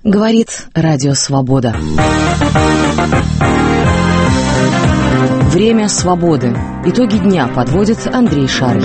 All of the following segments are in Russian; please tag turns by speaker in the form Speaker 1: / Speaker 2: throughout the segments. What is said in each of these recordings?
Speaker 1: Говорит Радио Свобода. Время свободы. Итоги дня подводит Андрей Шарый.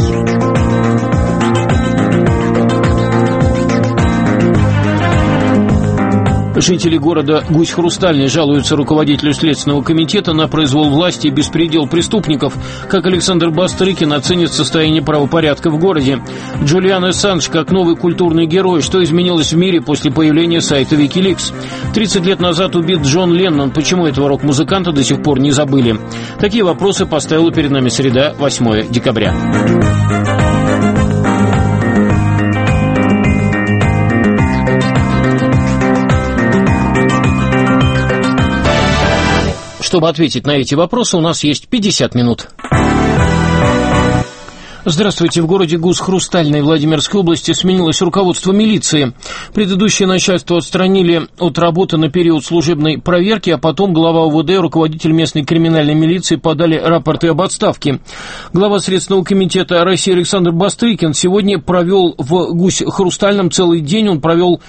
Speaker 2: Жители города Гусь-Хрустальный жалуются руководителю Следственного комитета на произвол власти и беспредел преступников. Как Александр Бастрыкин оценит состояние правопорядка в городе? Джулиан Ассанж как новый культурный герой. Что изменилось в мире после появления сайта Wikileaks? 30 лет назад убит Джон Леннон. Почему этого рок-музыканта до сих пор не забыли? Такие вопросы поставила перед нами среда, 8 декабря. Чтобы ответить на эти вопросы, у нас есть 50 минут. Здравствуйте. В городе Гусь-Хрустальной Владимирской области сменилось руководство милиции. Предыдущее начальство отстранили от работы на период служебной проверки, а потом глава УВД и руководитель местной криминальной милиции подали рапорты об отставке. Глава Следственного комитета России Александр Бастрыкин сегодня провел в Гусь-Хрустальном целый день. Он провел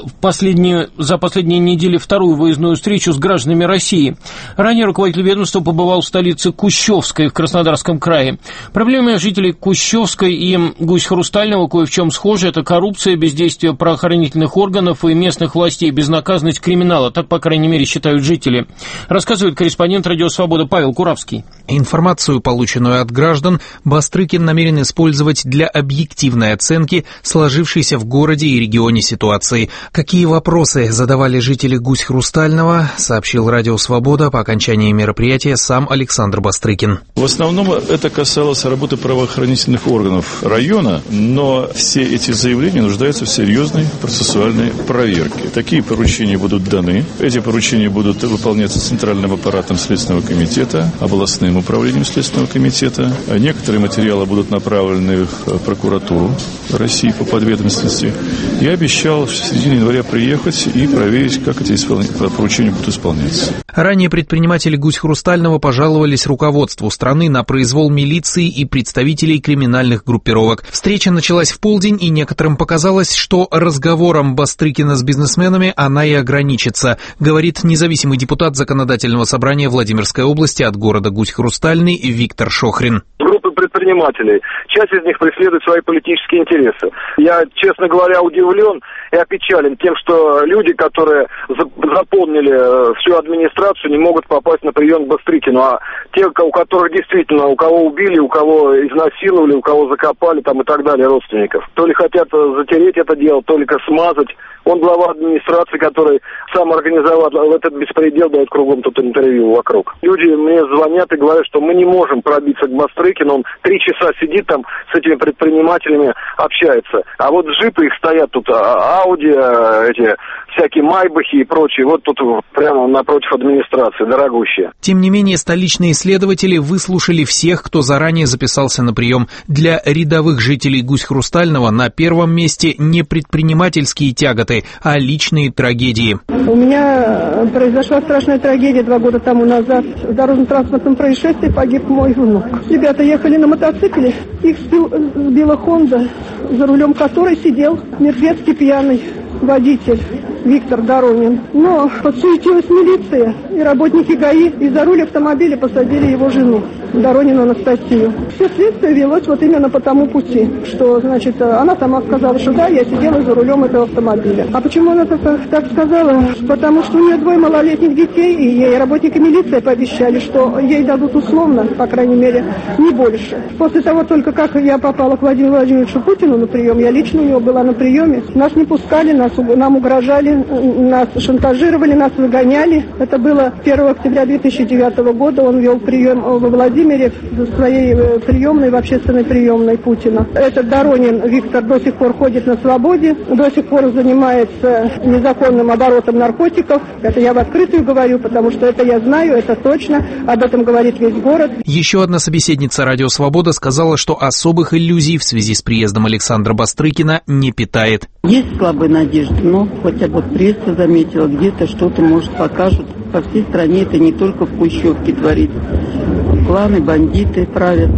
Speaker 2: за последние недели вторую выездную встречу с гражданами России. Ранее руководитель ведомства побывал в столице Кущевской в Краснодарском крае. Проблемы жителей Кущевской и Гусь-Хрустального кое в чем схожи. Это коррупция, бездействие правоохранительных органов и местных властей, безнаказанность криминала. Так, по крайней мере, считают жители. Рассказывает корреспондент «Радио Свобода» Павел Куравский.
Speaker 3: Информацию, полученную от граждан, Бастрыкин намерен использовать для объективной оценки сложившейся в городе и регионе ситуации. Какие вопросы задавали жители Гусь-Хрустального, сообщил «Радио Свобода» по окончании мероприятия сам Александр Бастрыкин.
Speaker 4: В основном это касалось работы правоохранительных органов района, но все эти заявления нуждаются в серьезной процессуальной проверке. Такие поручения будут даны. Эти поручения будут выполняться центральным аппаратом Следственного комитета, областным управлением Следственного комитета. Некоторые материалы будут направлены в прокуратуру России по подведомственности. Я обещал в середине января приехать и проверить, как эти поручения будут исполняться.
Speaker 3: Ранее предприниматели Гусь-Хрустального пожаловались руководству страны на произвол милиции и представителей криминальных группировок. Встреча началась в полдень, и некоторым показалось, что разговором Бастрыкина с бизнесменами она и ограничится, говорит независимый депутат Законодательного собрания Владимирской области от города Гусь-Хрустальный Виктор Шохрин.
Speaker 5: Группы предпринимателей, часть из них преследует свои политические интересы. Я, честно говоря, удивлен и опечален тем, что люди, которые заполнили всю администрацию, не могут попасть на прием к Бастрыкину, а те, у которых действительно, у кого убили, у кого изнасиловали, у кого закопали там и так далее родственников. То ли хотят затереть это дело, то ли смазать. Он глава администрации, который сам организовал этот беспредел, дает кругом тут интервью вокруг. Люди мне звонят и говорят, что мы не можем пробиться к Бастрыкину, он 3 часа сидит там с этими предпринимателями, общается. А вот джипы их стоят тут, Ауди, эти всякие Майбахи и прочие, вот тут прямо напротив администрации, дорогущие.
Speaker 3: Тем не менее, столичные следователи выслушали всех, кто заранее записался на прием. Для рядовых жителей Гусь-Хрустального на первом месте не предпринимательские тяготы, а личные трагедии.
Speaker 6: У меня произошла страшная трагедия 2 года тому назад. В дорожно-транспортном происшествии погиб мой внук. Ребята ехали на мотоцикле, их сбила Хонда, за рулем которой сидел мертвецкий пьяный водитель Виктор Доронин. Но подсуетилась милиция и работники ГАИ, и за руль автомобиля посадили его жену, Доронину Анастасию. Все следствие велось вот именно по тому пути, что, значит, она сама сказала, что да, я сидела за рулем этого автомобиля. А почему она так сказала? Потому что у нее 2 малолетних детей, и ей работники милиции пообещали, что ей дадут условно, по крайней мере, не больше. После того, только как я попала к Владимиру Владимировичу Путину на прием, я лично у него была на приеме, нас не пускали, нам угрожали, нас шантажировали, нас выгоняли. Это было 1 октября 2009 года. Он вел прием во Владимире в своей приемной, в общественной приемной Путина. Этот Доронин Виктор до сих пор ходит на свободе, до сих пор занимается незаконным оборотом наркотиков. Это я в открытую говорю, потому что это я знаю, это точно. Об этом говорит весь город.
Speaker 3: Еще одна собеседница «Радио Свобода» сказала, что особых иллюзий в связи с приездом Александра Бастрыкина не питает.
Speaker 7: Есть слабые надежды, но хотя бы пресса заметила, где-то что-то, может, покажут. По всей стране это не только в Кущевке творится. Кланы, бандиты правят.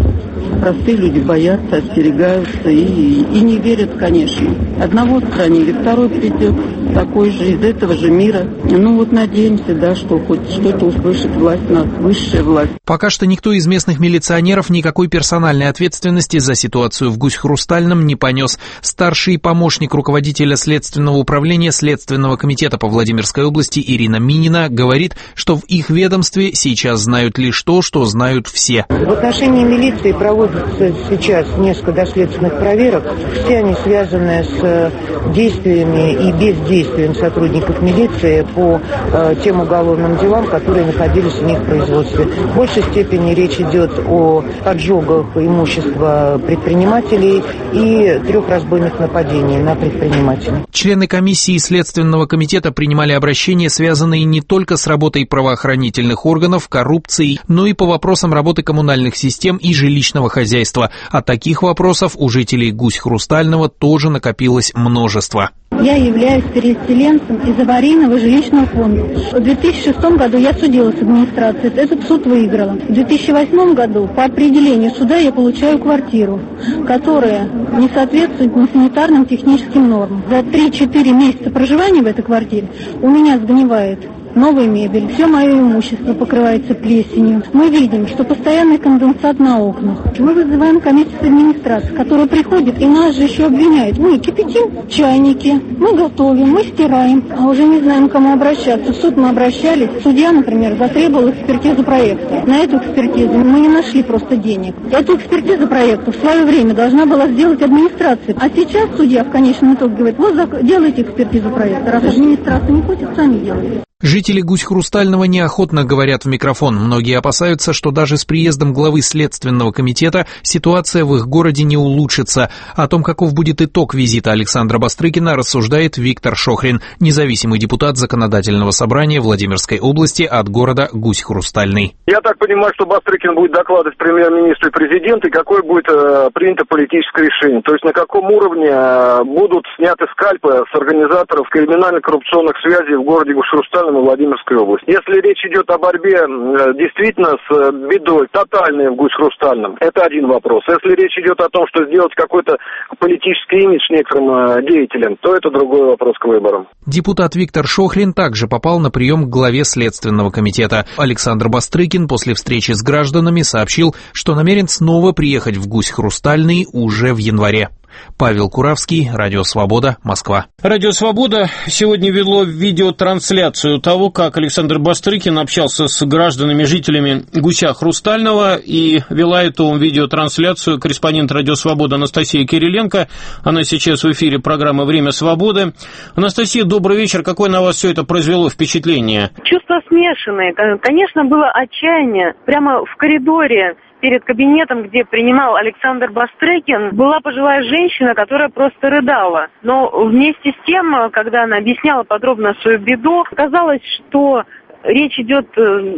Speaker 7: Простые люди боятся, остерегаются и не верят, конечно. Одного отстранили, второй придет, такой же, из этого же мира. Ну вот надеемся, да, что хоть что-то услышит власть, высшая власть.
Speaker 3: Пока что никто из местных милиционеров никакой персональной ответственности за ситуацию в Гусь-Хрустальном не понес. Старший помощник руководителя Следственного управления Следственного комитета по Владимирской области Ирина Минина говорит, что в их ведомстве сейчас знают лишь то, что знают все.
Speaker 8: В отношении милиции проводится сейчас несколько доследственных проверок. Все они связаны с действиями и бездействием сотрудников милиции по тем уголовным делам, которые находились у них в производстве. В большей степени речь идет о поджогах имущества предпринимателей и 3 разбойных нападений на предпринимателей.
Speaker 3: Члены комиссии Следственного комитета принимали обращения, связанные не только с работой правоохранительных органов, коррупцией, но и по вопросам работы коммунальных систем и жилищного хозяйства. А таких вопросов у жителей Гусь-Хрустального тоже накопилось множество.
Speaker 9: Я являюсь переселенцем из аварийного жилищного фонда. В 2006 году я судилась с администрацией, этот суд выиграла. В 2008 году по определению суда я получаю квартиру, которая не соответствует ни санитарным, техническим нормам. За 3-4 месяца проживания в этой квартире у меня сгнивает новая мебель, все мое имущество покрывается плесенью. Мы видим, что постоянный конденсат на окнах. Мы вызываем комиссию администрации, которая приходит и нас же еще обвиняет. Мы кипятим чайники, мы готовим, мы стираем, а уже не знаем, к кому обращаться. В суд мы обращались, судья, например, затребовал экспертизу проекта. На эту экспертизу мы не нашли просто денег. Эту экспертизу проекта в свое время должна была сделать администрация. А сейчас судья в конечном итоге говорит, вот делайте экспертизу проекта. Раз администрация не хочет, сами делайте.
Speaker 3: Жители Гусь-Хрустального неохотно говорят в микрофон. Многие опасаются, что даже с приездом главы Следственного комитета ситуация в их городе не улучшится. О том, каков будет итог визита Александра Бастрыкина, рассуждает Виктор Шохрин, независимый депутат Законодательного собрания Владимирской области от города Гусь-Хрустальный.
Speaker 5: Я так понимаю, что Бастрыкин будет докладывать премьер-министру и президенту, и какое будет принято политическое решение. То есть на каком уровне будут сняты скальпы с организаторов криминально-коррупционных связей в городе Гусь-Хрустальном и Владимирской области. Если речь идет о борьбе действительно с бедой, тотальной в Гусь-Хрустальном, это один вопрос. Если речь идет о том, что сделать какой-то политический имидж некоторым деятелям, то это другой вопрос к выборам.
Speaker 3: Депутат Виктор Шохрин также попал на прием к главе Следственного комитета. Александр Бастрыкин после встречи с гражданами сообщил, что намерен снова приехать в Гусь-Хрустальный уже в январе. Павел Куравский, Радио Свобода, Москва.
Speaker 2: Радио Свобода сегодня вело видеотрансляцию того, как Александр Бастрыкин общался с гражданами, жителями Гуся Хрустального, и вела эту видеотрансляцию корреспондент Радио Свобода Анастасия Кириленко. Она сейчас в эфире программы «Время свободы». Анастасия, добрый вечер. Какое на вас все это произвело впечатление?
Speaker 10: Чувства смешанные. Конечно, было отчаяние. Прямо в коридоре перед кабинетом, где принимал Александр Бастрыкин, была пожилая женщина, которая просто рыдала. Но вместе с тем, когда она объясняла подробно свою беду, казалось, что речь идет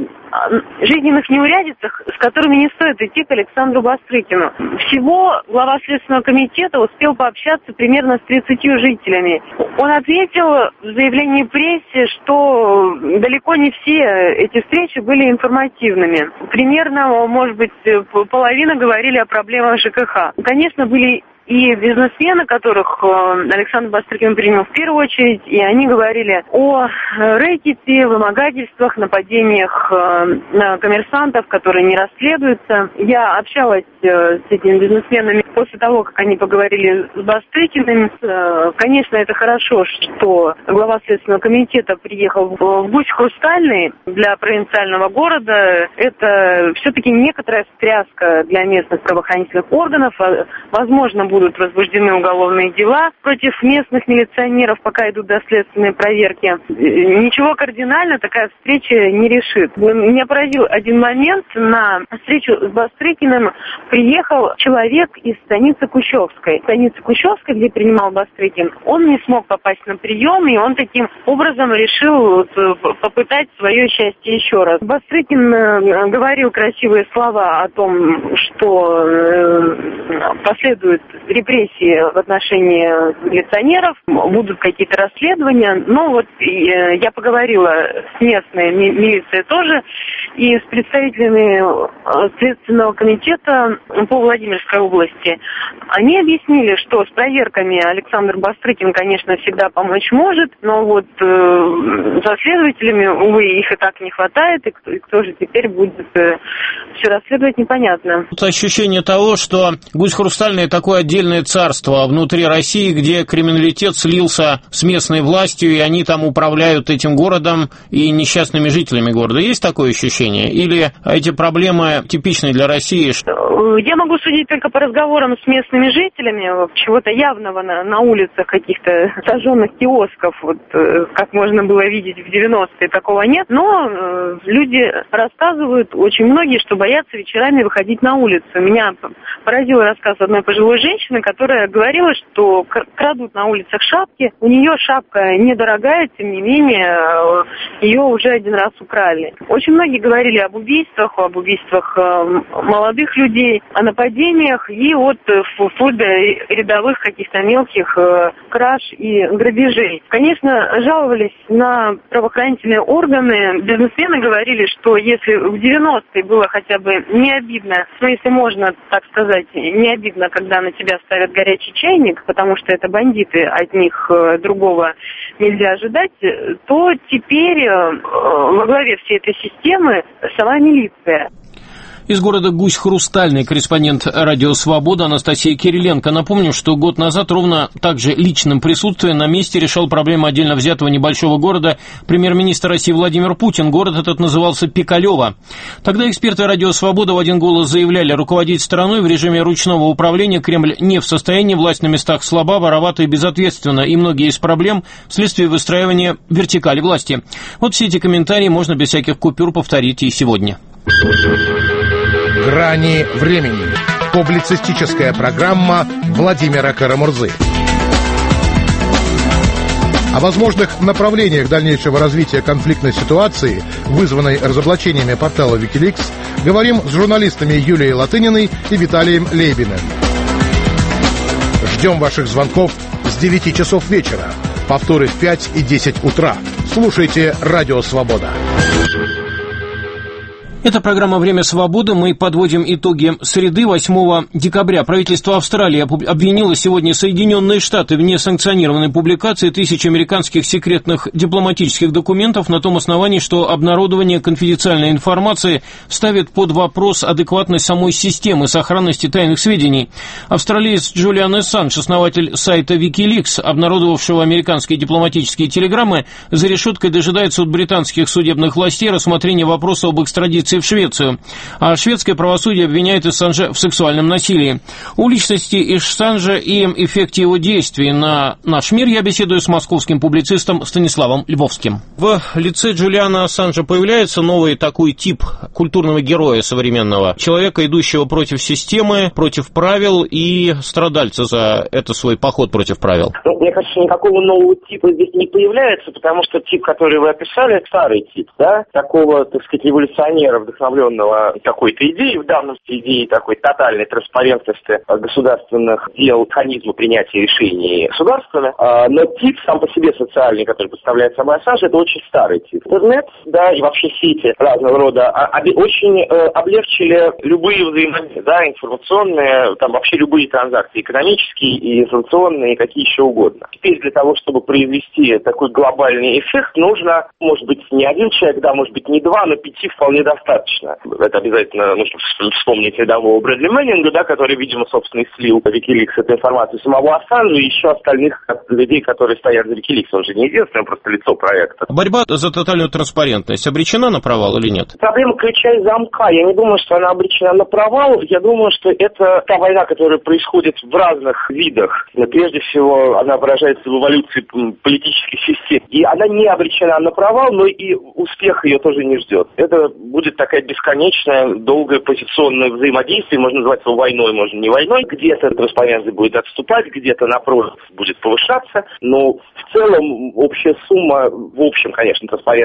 Speaker 10: о жизненных неурядицах, с которыми не стоит идти к Александру Бастрыкину. Всего глава Следственного комитета успел пообщаться примерно с 30 жителями. Он ответил в заявлении прессе, что далеко не все эти встречи были информативными. Примерно, может быть, половина говорили о проблемах ЖКХ. Конечно, были и бизнесмены, которых Александр Бастрыкин принял в первую очередь, и они говорили о рэкете, вымогательствах, нападениях на коммерсантов, которые не расследуются. Я общалась с этими бизнесменами после того, как они поговорили с Бастрыкиным. Конечно, это хорошо, что глава Следственного комитета приехал в Гусь-Хрустальный для провинциального города. Это все-таки некоторая встряска для местных правоохранительных органов. Возможно, будут возбуждены уголовные дела против местных милиционеров, пока идут доследственные проверки. Ничего кардинально такая встреча не решит. Меня поразил один момент. На встречу с Бастрыкиным приехал человек из станицы Кущевской. Станица Кущевской, где принимал Бастрыкин, он не смог попасть на прием, и он таким образом решил попытать свое счастье еще раз. Бастрыкин говорил красивые слова о том, что последует репрессии в отношении милиционеров, будут какие-то расследования. Но вот я поговорила с местной милицией тоже, и с представителями Следственного комитета по Владимирской области. Они объяснили, что с проверками Александр Бастрыкин, конечно, всегда помочь может, но вот за следователями, увы, их и так не хватает, и кто же теперь будет все расследовать, непонятно.
Speaker 2: Тут ощущение того, что Гусь Хрустальный — такое отдельное царство внутри России, где криминалитет слился с местной властью, и они там управляют этим городом и несчастными жителями города. Есть такое ощущение? Или эти проблемы типичны для России?
Speaker 10: Я могу судить только по разговорам с местными жителями. Чего-то явного на улицах, каких-то сожженных киосков, вот как можно было видеть в 90-е, такого нет. Но люди рассказывают, очень многие, что боятся вечерами выходить на улицу. Меня поразил рассказ одной пожилой женщины, которая говорила, что крадут на улицах шапки. У нее шапка недорогая, тем не менее, ее уже один раз украли. Очень многие говорили об убийствах молодых людей, о нападениях и вплоть до рядовых каких-то мелких краж и грабежей. Конечно, жаловались на правоохранительные органы. Бизнесмены говорили, что если в 90-е было хотя бы не обидно, ну, если можно так сказать, не обидно, когда на тебя ставят горячий чайник, потому что это бандиты, от них другого нельзя ожидать, то теперь во главе всей этой системы сама милиция.
Speaker 2: Из города Гусь Хрустальный корреспондент «Радио Свобода» Анастасия Кириленко. Напомню, что год назад ровно так же личным присутствием на месте решал проблему отдельно взятого небольшого города премьер-министр России Владимир Путин. Город этот назывался Пикалево. Тогда эксперты «Радио Свобода» в один голос заявляли: руководить страной в режиме ручного управления Кремль не в состоянии, власть на местах слаба, воровата и безответственна, и многие из проблем вследствие выстраивания вертикали власти. Вот все эти комментарии можно без всяких купюр повторить и сегодня.
Speaker 11: «Грани времени». Публицистическая программа Владимира Карамурзы. О возможных направлениях дальнейшего развития конфликтной ситуации, вызванной разоблачениями портала Wikileaks, говорим с журналистами Юлией Латыниной и Виталием Лейбиным. Ждем ваших звонков с 9 часов вечера. Повторы в 5 и 10 утра. Слушайте «Радио Свобода».
Speaker 2: Это программа «Время свободы». Мы подводим итоги среды, 8 декабря. Правительство Австралии обвинило сегодня Соединенные Штаты в несанкционированной публикации тысяч американских секретных дипломатических документов на том основании, что обнародование конфиденциальной информации ставит под вопрос адекватность самой системы сохранности тайных сведений. Австралиец Джулиан Ассанж, основатель сайта Wikileaks, обнародовавшего американские дипломатические телеграммы, за решеткой дожидается от британских судебных властей рассмотрения вопроса об экстрадиции в Швецию. А шведское правосудие обвиняет Ассанжа в сексуальном насилии. О личности Ассанжа и эффекте его действий на наш мир я беседую с московским публицистом Станиславом Львовским. В лице Джулиана Ассанжа появляется новый такой тип культурного героя современного. Человека, идущего против системы, против правил и страдальца за это свой поход против правил.
Speaker 12: Мне кажется, никакого нового типа здесь не появляется, потому что тип, который вы описали, старый тип, да, такого, так сказать, революционера, вдохновленного какой-то идеей, в данном случае идеей такой тотальной транспарентности государственных дел, механизма принятия решений государственно. Но тип сам по себе социальный, который представляет собой Ассанж, это очень старый тип. Интернет, да, и вообще сети разного рода очень облегчили любые взаимодействия, да, информационные, там вообще любые транзакции, экономические и информационные, и какие еще угодно. Теперь для того, чтобы произвести такой глобальный эффект, нужно, может быть, не один человек, да, может быть, не два, но 5 вполне достаточно. Это обязательно нужно вспомнить рядового Брэдли Мэннинга, да, который, видимо, собственно, и слил в Wikileaks эту информацию самого Ассанжа и еще остальных людей, которые стоят за Wikileaks. Он же не единственное, просто лицо проекта.
Speaker 2: Борьба за тотальную транспарентность обречена на провал или нет?
Speaker 12: Проблема ключа и замка. Я не думаю, что она обречена на провал. Я думаю, что это та война, которая происходит в разных видах. Но прежде всего, она выражается в эволюции политических систем. И она не обречена на провал, но и успех ее тоже не ждет. Это будет такая бесконечная, долгое позиционное взаимодействие, можно назвать его войной, можно не войной. Где-то транспарентность будет отступать, где-то, напротив, будет повышаться, но в целом общая сумма, в общем, конечно, транспарентность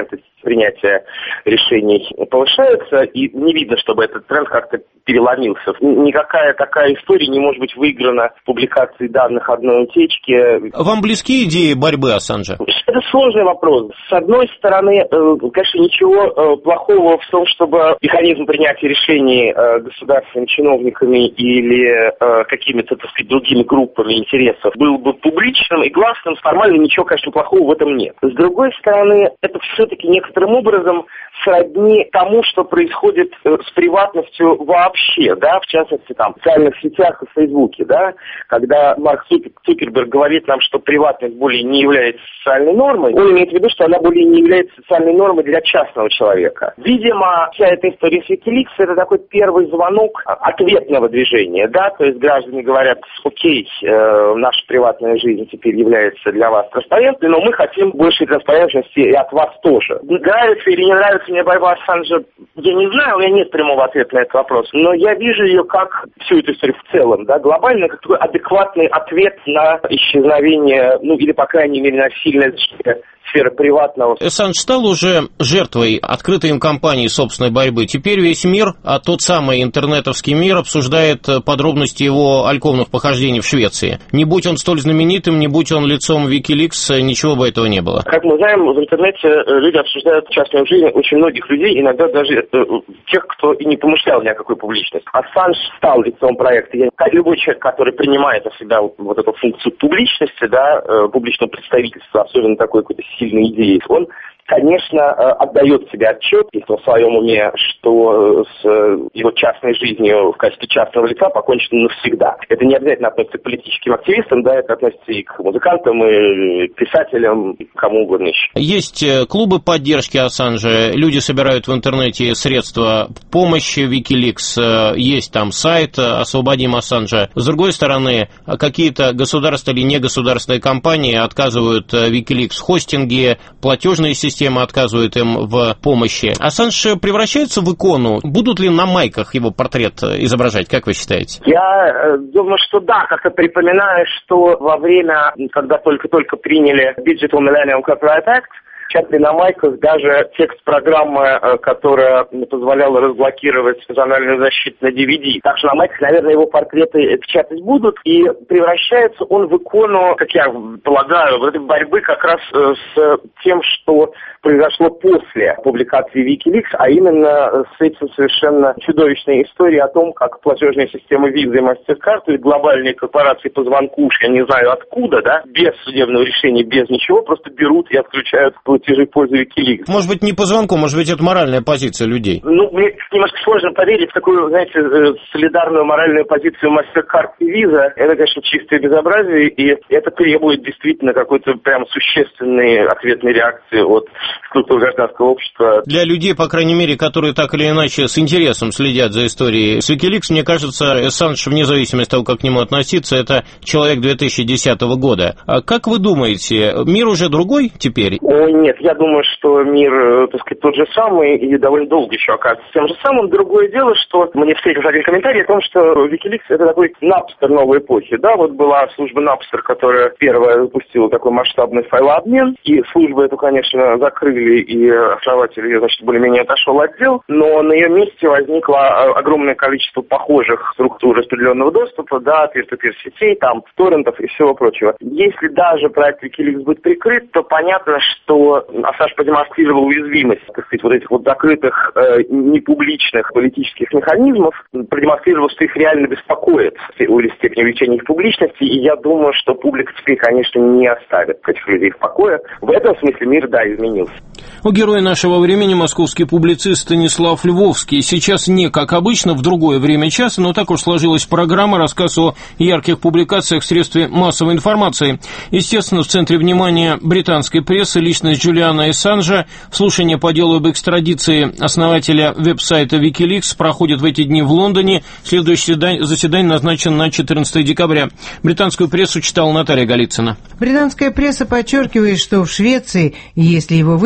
Speaker 12: принятия решений повышается, и не видно, чтобы этот тренд как-то переломился. Никакая такая история не может быть выиграна в публикации данных одной утечки.
Speaker 2: Вам близки идеи борьбы Ассанжа?
Speaker 12: Это сложный вопрос. С одной стороны, конечно, ничего плохого в том, чтобы механизм принятия решений государственными чиновниками или какими-то, так сказать, другими группами интересов был бы публичным и гласным. Формально ничего, конечно, плохого в этом нет. С другой стороны, это все-таки некоторым образом сродни тому, что происходит с приватностью вообще, да, в частности, там, в социальных сетях и в Фейсбуке, да, когда Марк Цукерберг говорит нам, что приватность более не является социальной нормой, он имеет в виду, что она более не является социальной нормой для частного человека. Видимо, вся эта история с Wikileaks — это такой первый звонок ответного движения, да, то есть граждане говорят: окей, наша приватная жизнь теперь является для вас транспарентной, но мы хотим большей транспарентности и от вас тоже. Нравится или не нравится мне борьба Ассанжа, я не знаю, у меня нет прямого ответа на этот вопрос, но я вижу ее как всю эту историю в целом, да, глобально, как такой адекватный ответ на исчезновение, ну, или, по крайней мере, на сильное сферы приватного.
Speaker 2: Ассанж стал уже жертвой открытой им кампании собственной борьбы. Теперь весь мир, а тот самый интернетовский мир, обсуждает подробности его альковных похождений в Швеции. Не будь он столь знаменитым, не будь он лицом Wikileaks, ничего бы этого не было.
Speaker 12: Как мы знаем, в интернете люди обсуждают частную жизнь очень многих людей, иногда даже тех, кто и не помышлял ни о какой публичности. Ассанж стал лицом проекта. Любой человек, который принимает на себя вот эту функцию публичности, да, публичного представительства, особенно такой какой-то сильной идеи, он, конечно, отдает себе отчет, если в своем уме, что с его частной жизнью в качестве частного лица покончено навсегда. Это не обязательно относится к политическим активистам, да, это относится и к музыкантам, и к писателям, и к кому угодно еще.
Speaker 2: Есть клубы поддержки Ассанжа, люди собирают в интернете средства помощи Wikileaks, есть там сайт «Освободим Ассанжа». С другой стороны, какие-то государственные или негосударственные компании отказывают Wikileaks в хостинге, платежные системы отказывают им в помощи. Ассанж превращается в икону. Будут ли на майках его портрет изображать, как вы считаете?
Speaker 12: Я думаю, что да. Как-то припоминаю, что во время, когда только-только приняли Digital Millennium Copyright Act, печатали на майках даже текст программы, которая позволяла разблокировать зональную защиту на DVD. Так что на майках, наверное, его портреты печатать будут. И превращается он в икону, как я полагаю, в этой борьбы как раз с тем, что произошло после публикации Wikileaks, а именно с этим совершенно чудовищной историей о том, как платежные системы Visa и MasterCard, то есть глобальные корпорации по звонку, уж я не знаю откуда, да, без судебного решения, без ничего, просто берут и отключают платежи в пользу Wikileaks.
Speaker 2: Может быть, не по звонку, может быть, это моральная позиция людей?
Speaker 12: Ну, мне немножко сложно поверить в такую, знаете, солидарную моральную позицию MasterCard и Visa. Это, конечно, чистое безобразие, и это требует действительно какой-то прям существенной ответной реакции от структур гражданского общества.
Speaker 2: Для людей, по крайней мере, которые так или иначе с интересом следят за историей с Wikileaks, мне кажется, Ассанж, вне зависимости от того, как к нему относиться, это человек 2010 года. А как вы думаете, мир уже другой теперь?
Speaker 12: Ой, нет, я думаю, что мир, так сказать, тот же самый и довольно долго еще окажется тем же самым. Другое дело, что мне встретился один комментарий о том, что Wikileaks — это такой Napster новой эпохи. Да, вот была служба Napster, которая первая запустила такой масштабный файлообмен, и службу эту, конечно, закрыли, и основатель ее, значит, более-менее отошел от дел, но на ее месте возникло огромное количество похожих структур распределенного доступа, да, peer-to-peer сетей, там, торрентов и всего прочего. Если даже проект Wikileaks будет прикрыт, то понятно, что Ассанж продемонстрировал уязвимость, так сказать, вот этих вот закрытых, непубличных политических механизмов, продемонстрировал, что их реально беспокоит или степень увеличения их публичности, и я думаю, что публика теперь, конечно, не оставит этих людей в покое. В этом смысле мир, да, изменился.
Speaker 2: У героя нашего времени московский публицист Станислав Львовский. Сейчас не как обычно, в другое время часа, но так уж сложилась программа, рассказ о ярких публикациях в средстве массовой информации. Естественно, в центре внимания британской прессы личность Джулиана Ассанжа. Слушание по делу об экстрадиции основателя веб-сайта Wikileaks проходит в эти дни в Лондоне. Следующее заседание назначено на 14 декабря. Британскую прессу читала Наталья Голицына.
Speaker 13: Британская пресса подчеркивает, что в Швеции, если его выдадут,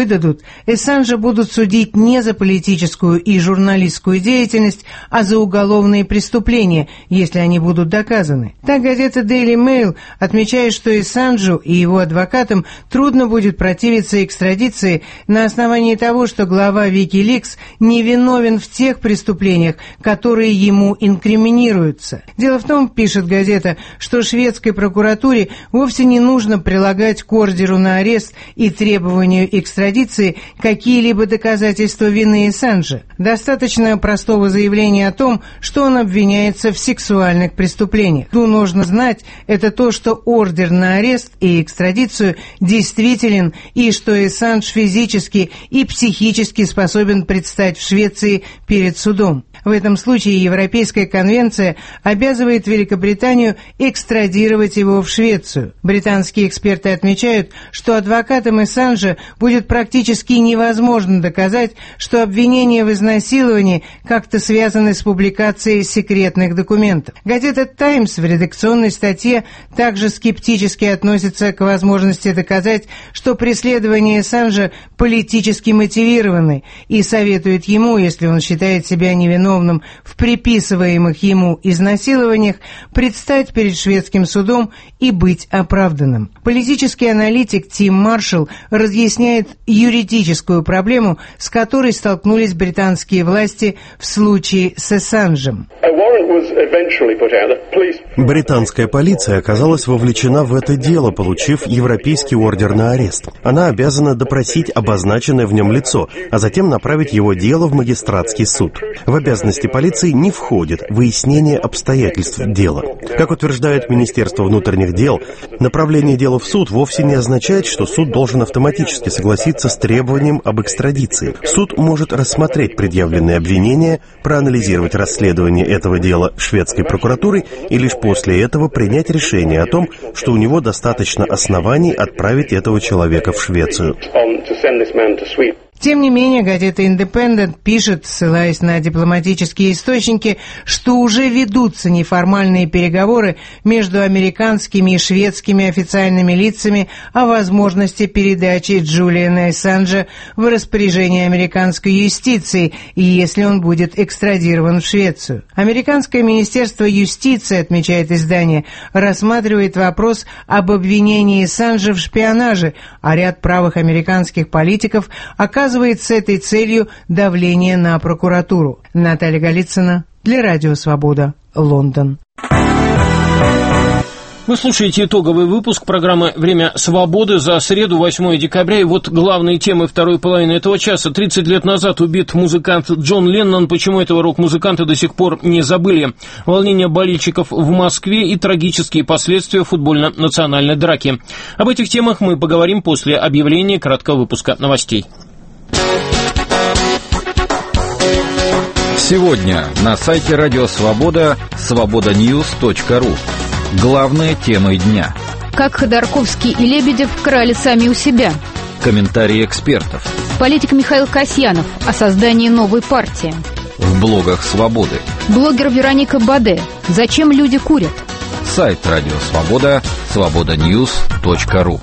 Speaker 13: Ассанжа будут судить не за политическую и журналистскую деятельность, а за уголовные преступления, если они будут доказаны. Так газета Daily Mail отмечает, что Ассанжу и его адвокатам трудно будет противиться экстрадиции на основании того, что глава Wikileaks невиновен в тех преступлениях, которые ему инкриминируются. Дело в том, пишет газета, что шведской прокуратуре вовсе не нужно прилагать к ордеру на арест и требованию экстрадиции какие-либо доказательства вины Ассанжа. Достаточно простого заявления о том, что он обвиняется в сексуальных преступлениях. Что нужно знать, это то, что ордер на арест и экстрадицию действителен и что Ассанж физически и психически способен предстать в Швеции перед судом. В этом случае Европейская конвенция обязывает Великобританию экстрадировать его в Швецию. Британские эксперты отмечают, что адвокатам Ассанжа будет практически невозможно доказать, что обвинения в изнасиловании как-то связаны с публикацией секретных документов. Газета «Таймс» в редакционной статье также скептически относится к возможности доказать, что преследования Ассанжа политически мотивированы, и советует ему, если он считает себя невиновным в приписываемых ему изнасилованиях, предстать перед шведским судом и быть оправданным. Политический аналитик Тим Маршалл разъясняет юридическую проблему, с которой столкнулись британские власти в случае с Ассанжем.
Speaker 14: Британская полиция оказалась вовлечена в это дело, получив европейский ордер на арест. Она обязана допросить обозначенное в нем лицо, а затем направить его дело в магистратский суд. В обязанности полиции не входит выяснение обстоятельств дела. Как утверждает Министерство внутренних дел, направление дела в суд вовсе не означает, что суд должен автоматически согласиться с требованием об экстрадиции. Суд может рассмотреть предъявленные обвинения, проанализировать расследование этого дела шведской прокуратурой и лишь после этого принять решение о том, что у него достаточно оснований отправить этого человека в Швецию.
Speaker 13: Тем не менее, газета «Индепендент» пишет, ссылаясь на дипломатические источники, что уже ведутся неформальные переговоры между американскими и шведскими официальными лицами о возможности передачи Джулиана Ассанжа в распоряжение американской юстиции, если он будет экстрадирован в Швецию. Американское министерство юстиции, отмечает издание, рассматривает вопрос об обвинении Ассанжа в шпионаже, а ряд правых американских политиков оказывает с этой целью давление на прокуратуру. Наталья Голицына для Радио Свобода, Лондон.
Speaker 2: Вы слушаете итоговый выпуск программы «Время свободы» за среду, 8 декабря. И вот главные темы второй половины этого часа. 30 лет назад убит музыкант Джон Леннон. Почему этого рок-музыканта до сих пор не забыли? Волнение болельщиков в Москве и трагические последствия футбольно-национальной драки. Об этих темах мы поговорим после объявления краткого выпуска новостей.
Speaker 3: Сегодня на сайте Радио Свобода свободаnews.ру. Главные темы дня.
Speaker 15: Как Ходорковский и Лебедев крали сами у себя.
Speaker 3: Комментарии экспертов.
Speaker 15: Политик Михаил Касьянов о создании новой партии.
Speaker 3: В блогах Свободы.
Speaker 15: Блогер Вероника Баде. Зачем люди курят?
Speaker 3: Сайт Радио Свобода свободаnews.ру.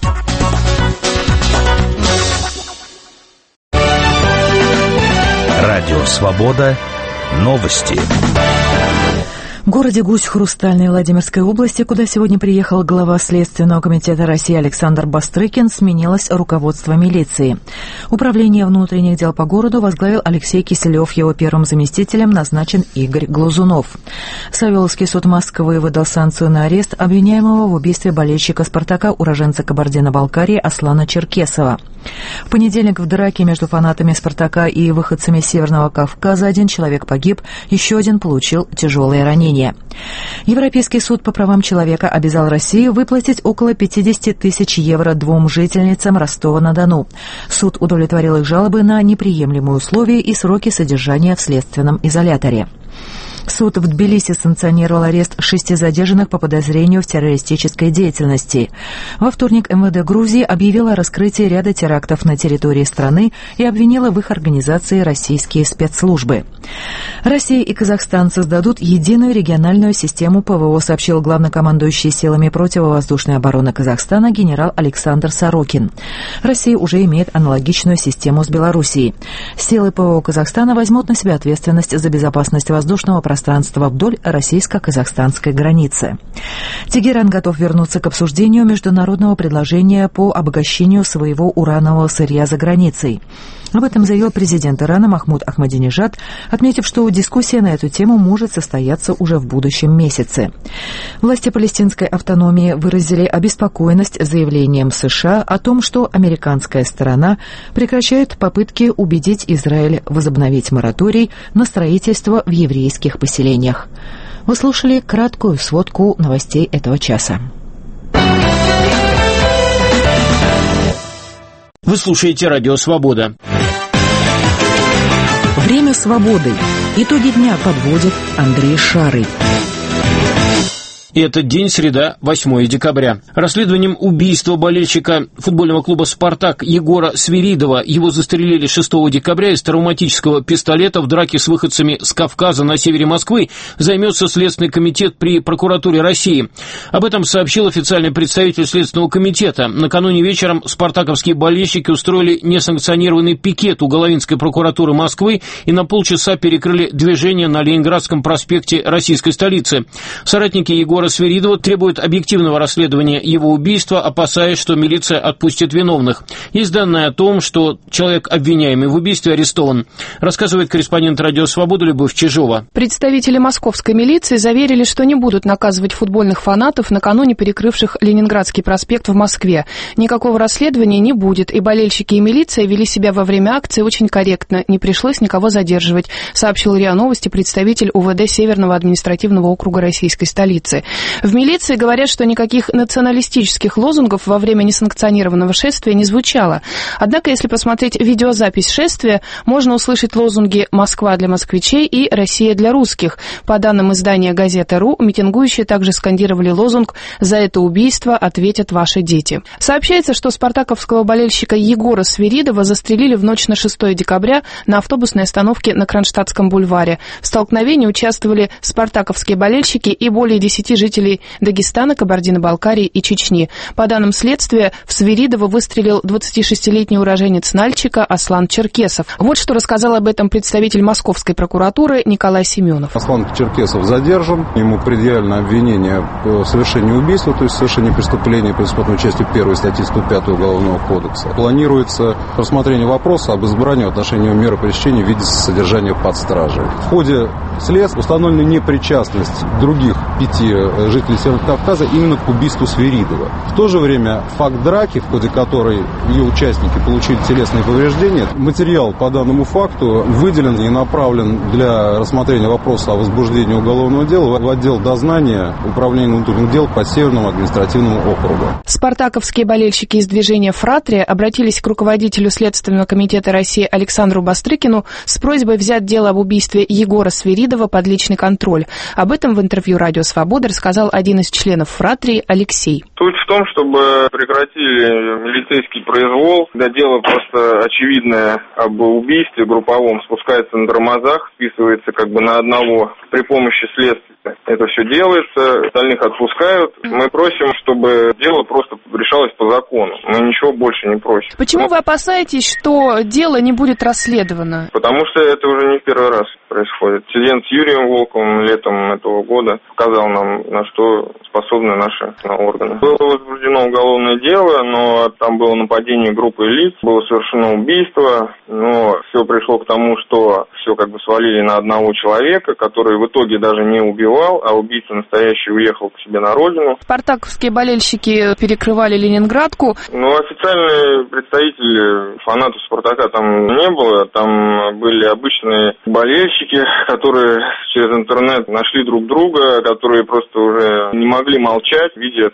Speaker 16: Радио Свобода. Новости.
Speaker 1: В городе Гусь-Хрустальной Владимирской области, куда сегодня приехал глава Следственного комитета России Александр Бастрыкин, сменилось руководство милиции. Управление внутренних дел по городу возглавил Алексей Киселев, его первым заместителем назначен Игорь Глазунов. Савеловский суд Москвы выдал санкцию на арест обвиняемого в убийстве болельщика «Спартака», уроженца Кабардино-Балкарии Аслана Черкесова. В понедельник в драке между фанатами «Спартака» и выходцами Северного Кавказа один человек погиб, еще один получил тяжелые ранения. Европейский суд по правам человека обязал Россию выплатить около 50 тысяч евро двум жительницам Ростова-на-Дону. Суд удовлетворил их жалобы на неприемлемые условия и сроки содержания в следственном изоляторе. Суд в Тбилиси санкционировал арест 6 задержанных по подозрению в террористической деятельности. Во вторник МВД Грузии объявило о раскрытии ряда терактов на территории страны и обвинило в их организации российские спецслужбы. Россия и Казахстан создадут единую региональную систему ПВО, сообщил главнокомандующий силами противовоздушной обороны Казахстана генерал Александр Сорокин. Россия уже имеет аналогичную систему с Белоруссией. Силы ПВО Казахстана возьмут на себя ответственность за безопасность воздушного пространства вдоль российско-казахстанской границы. Тегеран готов вернуться к обсуждению международного предложения по обогащению своего уранового сырья за границей. Об этом заявил президент Ирана Махмуд Ахмадинежад, отметив, что дискуссия на эту тему может состояться уже в будущем месяце. Власти палестинской автономии выразили обеспокоенность заявлением США о том, что американская сторона прекращает попытки убедить Израиль возобновить мораторий на строительство в еврейских поселениях. Вы слушали краткую сводку новостей этого часа.
Speaker 2: Вы слушаете «Радио Свобода».
Speaker 1: Время свободы. Итоги дня подводит Андрей Шарый.
Speaker 2: И этот день, среда, 8 декабря. Расследованием убийства болельщика футбольного клуба «Спартак» Егора Свиридова. Его застрелили 6 декабря из травматического пистолета в драке с выходцами с Кавказа на севере Москвы займется Следственный комитет при прокуратуре России. Об этом сообщил официальный представитель Следственного комитета. Накануне вечером спартаковские болельщики устроили несанкционированный пикет у Головинской прокуратуры Москвы и на полчаса перекрыли движение на Ленинградском проспекте российской столицы. Соратники Егора Свиридова требует объективного расследования его убийства, опасаясь, что милиция отпустит виновных. Есть данные о том, что человек, обвиняемый в убийстве, арестован. Рассказывает корреспондент «Радио Свобода» Любовь Чижова.
Speaker 17: Представители московской милиции заверили, что не будут наказывать футбольных фанатов, накануне перекрывших Ленинградский проспект в Москве. Никакого расследования не будет, и болельщики и милиция вели себя во время акции очень корректно, не пришлось никого задерживать, сообщил РИА Новости представитель УВД Северного административного округа российской столицы. В милиции говорят, что никаких националистических лозунгов во время несанкционированного шествия не звучало. Однако, если посмотреть видеозапись шествия, можно услышать лозунги «Москва для москвичей» и «Россия для русских». По данным издания «Газета.ру», митингующие также скандировали лозунг «За это убийство ответят ваши дети». Сообщается, что спартаковского болельщика Егора Свиридова застрелили в ночь на 6 декабря на автобусной остановке на Кронштадтском бульваре. В столкновении участвовали спартаковские болельщики и более 10 жителей Дагестана, Кабардино-Балкарии и Чечни. По данным следствия, в Свиридова выстрелил 26-летний уроженец Нальчика Аслан Черкесов. Вот что рассказал об этом представитель Московской прокуратуры Николай Семенов.
Speaker 18: Аслан Черкесов задержан. Ему предъявлено обвинение в совершении убийства, то есть совершении преступления, предусмотренного частью 1 статьи 105 Уголовного кодекса. Планируется рассмотрение вопроса об избрании в отношении меры пресечения в виде содержания под стражей. В ходе следствия установлена непричастность других 5 жителей Северного Кавказа именно к убийству Свиридова. В то же время факт драки, в ходе которой ее участники получили телесные повреждения, материал по данному факту выделен и направлен для рассмотрения вопроса о возбуждении уголовного дела в отдел дознания Управления внутренних дел по Северному административному округу.
Speaker 17: Спартаковские болельщики из движения «Фратрия» обратились к руководителю Следственного комитета России Александру Бастрыкину с просьбой взять дело об убийстве Егора Свиридова под личный контроль. Об этом в интервью «Радио Свобода» рассказал один из членов «Фратрии» Алексей.
Speaker 19: Суть в том, чтобы прекратили милицейский произвол, когда дело просто очевидное об убийстве групповом спускается на тормозах, списывается на одного при помощи следствия. Это все делается, остальных отпускают. Мы просим, чтобы дело просто решалось по закону. Мы ничего больше не просим.
Speaker 17: Почему вы опасаетесь, что дело не будет расследовано?
Speaker 19: Потому что это уже не в первый раз происходит. Инцидент с Юрием Волковым летом этого года показал нам, на что способны наши органы. Было возбуждено уголовное дело, но там было нападение группы лиц, было совершено убийство, но все пришло к тому, что все свалили на одного человека, который в итоге даже не убивал, а убийца настоящий уехал к себе на родину.
Speaker 17: Спартаковские болельщики перекрывали Ленинградку.
Speaker 19: Официальные представители фанатов Спартака там не было, там были обычные болельщики, которые через интернет нашли друг друга, которые просто уже не могли молчать, видя этот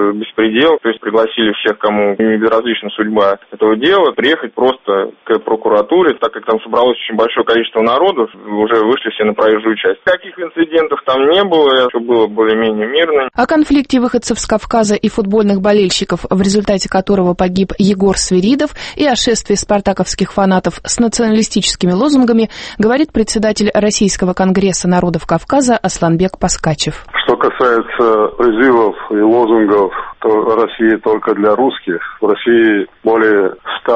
Speaker 19: беспредел. То есть пригласили всех, кому не безразлична судьба этого дела, приехать просто к прокуратуре, так как там собралось очень большое количество народу, уже вышли все на проезжую часть. Каких инцидентов там не было, все было более-менее мирно.
Speaker 17: О конфликте выходцев с Кавказа и футбольных болельщиков, в результате которого погиб Егор Свиридов, и о шествии спартаковских фанатов с националистическими лозунгами говорит председатель Российского конгресса народов Кавказа Асланбек Паскачев.
Speaker 20: Что касается призывов и лозунгов, то Россия только для русских. В России более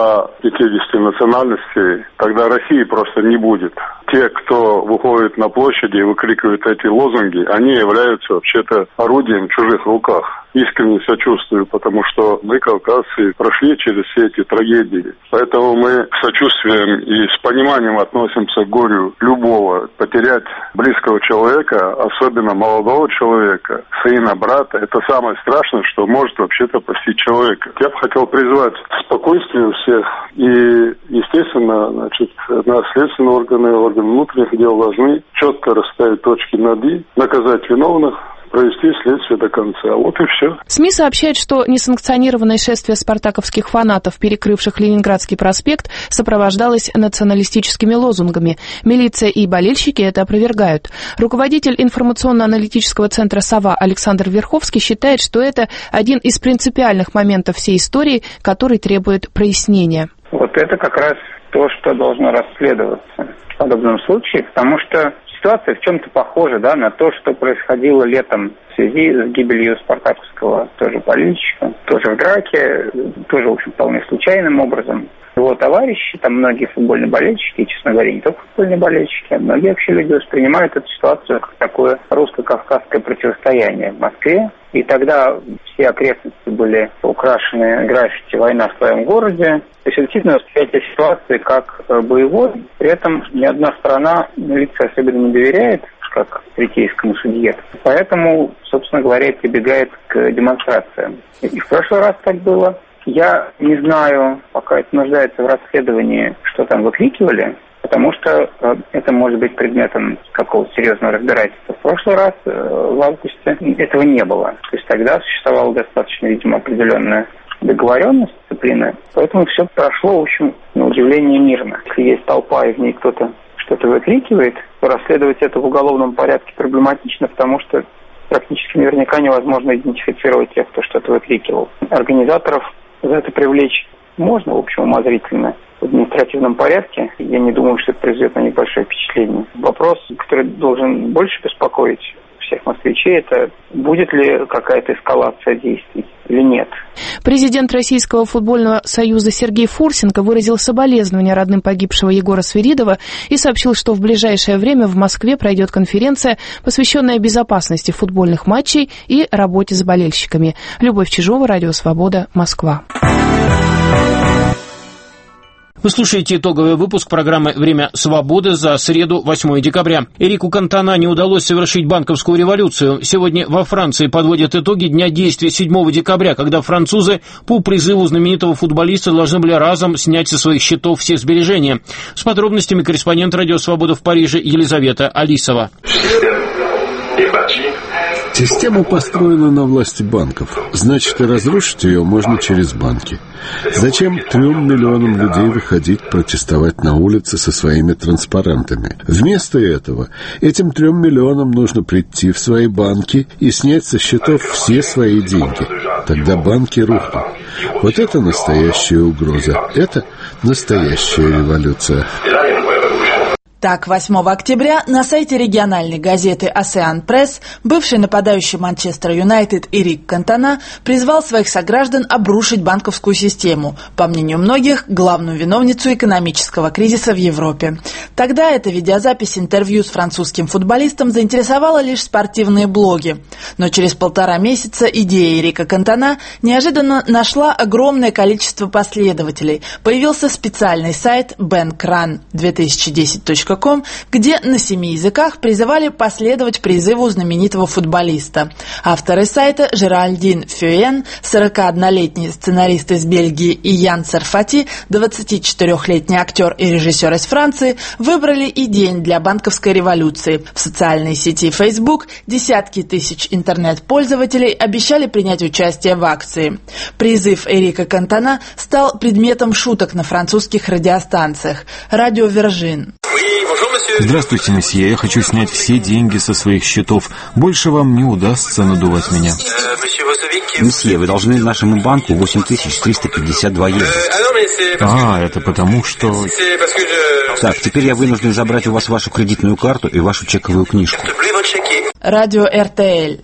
Speaker 20: 150 национальностей. Тогда России просто не будет. Те, кто выходит на площади и выкрикивает эти лозунги, они являются вообще-то орудием в чужих руках. Искренне сочувствую, потому что мы, кавказцы, прошли через все эти трагедии. Поэтому мы с сочувствием и с пониманием относимся к горю любого. Потерять близкого человека, особенно молодого человека, сына, брата, это самое страшное, что может вообще-то постичь человека. Я бы хотел призвать к спокойствию всех. И, естественно, следственные органы внутренних дел должны четко расставить точки над «и», наказать виновных, провести следствие до конца. Вот и все.
Speaker 17: СМИ сообщают, что несанкционированное шествие спартаковских фанатов, перекрывших Ленинградский проспект, сопровождалось националистическими лозунгами. Милиция и болельщики это опровергают. Руководитель информационно-аналитического центра «Сова» Александр Верховский считает, что это один из принципиальных моментов всей истории, который требует прояснения.
Speaker 21: Вот это как раз то, что должно расследоваться в подобном случае, потому что ситуация в чем-то похожа, на то, что происходило летом в связи с гибелью спартаковского тоже болельщика, тоже в драке, тоже, в общем, вполне случайным образом. Его товарищи, там многие футбольные болельщики, и, честно говоря, не только футбольные болельщики, а многие вообще люди воспринимают эту ситуацию как такое русско-кавказское противостояние в Москве. И тогда все окрестности были украшены граффити «Война в твоем городе». То есть действительно восприятие ситуации как боевой, при этом ни одна сторона милиции особенно не доверяет, как третейскому судье. Поэтому, собственно говоря, прибегает к демонстрациям. И в прошлый раз так было. Я не знаю, пока это нуждается в расследовании, что там выкрикивали, потому что это может быть предметом какого-то серьезного разбирательства. В прошлый раз, в августе, этого не было. То есть тогда существовала достаточно, видимо, определенная договоренность, дисциплина. Поэтому все прошло, в общем, на удивление мирно. Если есть толпа, и в ней кто-то что-то выкрикивает, то расследовать это в уголовном порядке проблематично, потому что практически наверняка невозможно идентифицировать тех, кто что-то выкрикивал. Организаторов за это привлечь можно, в общем, умозрительно. В административном порядке, я не думаю, что это произведет на них большое впечатление. Вопрос, который должен больше беспокоить всех москвичей, это будет ли какая-то эскалация действий или нет.
Speaker 17: Президент Российского футбольного союза Сергей Фурсенко выразил соболезнования родным погибшего Егора Свиридова и сообщил, что в ближайшее время в Москве пройдет конференция, посвященная безопасности футбольных матчей и работе с болельщиками. Любовь Чижова, Радио Свобода, Москва.
Speaker 2: Вы слушаете итоговый выпуск программы «Время свободы» за среду, 8 декабря. Эрику Кантона не удалось совершить банковскую революцию. Сегодня во Франции подводят итоги дня действия 7 декабря, когда французы по призыву знаменитого футболиста должны были разом снять со своих счетов все сбережения. С подробностями корреспондент «Радио Свобода» в Париже Елизавета Алисова.
Speaker 22: Система построена на власти банков. Значит, и разрушить ее можно через банки. Зачем 3 миллионам людей выходить протестовать на улице со своими транспарантами? Вместо этого этим 3 миллионам нужно прийти в свои банки и снять со счетов все свои деньги. Тогда банки рухнут. Вот это настоящая угроза. Это настоящая революция.
Speaker 23: Так, 8 октября на сайте региональной газеты «Осеан Пресс» бывший нападающий Манчестер Юнайтед Эрик Кантона призвал своих сограждан обрушить банковскую систему, по мнению многих, главную виновницу экономического кризиса в Европе. Тогда эта видеозапись интервью с французским футболистом заинтересовала лишь спортивные блоги. Но через 1,5 месяца идея Эрика Кантона неожиданно нашла огромное количество последователей. Появился специальный сайт bankrun2010.com, facebook.com, где на 7 языках призывали последовать призыву знаменитого футболиста. Авторы сайта Жеральдин Фюен, 41-летний сценарист из Бельгии, и Ян Сарфати, 24-летний актер и режиссер из Франции, выбрали и день для банковской революции. В социальной сети Facebook десятки тысяч интернет-пользователей обещали принять участие в акции. Призыв Эрика Кантона стал предметом шуток на французских радиостанциях. Радио Вержин.
Speaker 4: Здравствуйте, месье. Я хочу снять все деньги со своих счетов. Больше вам не удастся надувать меня.
Speaker 6: Месье, вы должны нашему банку 8352 евро.
Speaker 4: Это потому, что...
Speaker 6: Так, теперь я вынужден забрать у вас вашу кредитную карту и вашу чековую книжку.
Speaker 23: Радио РТЛ.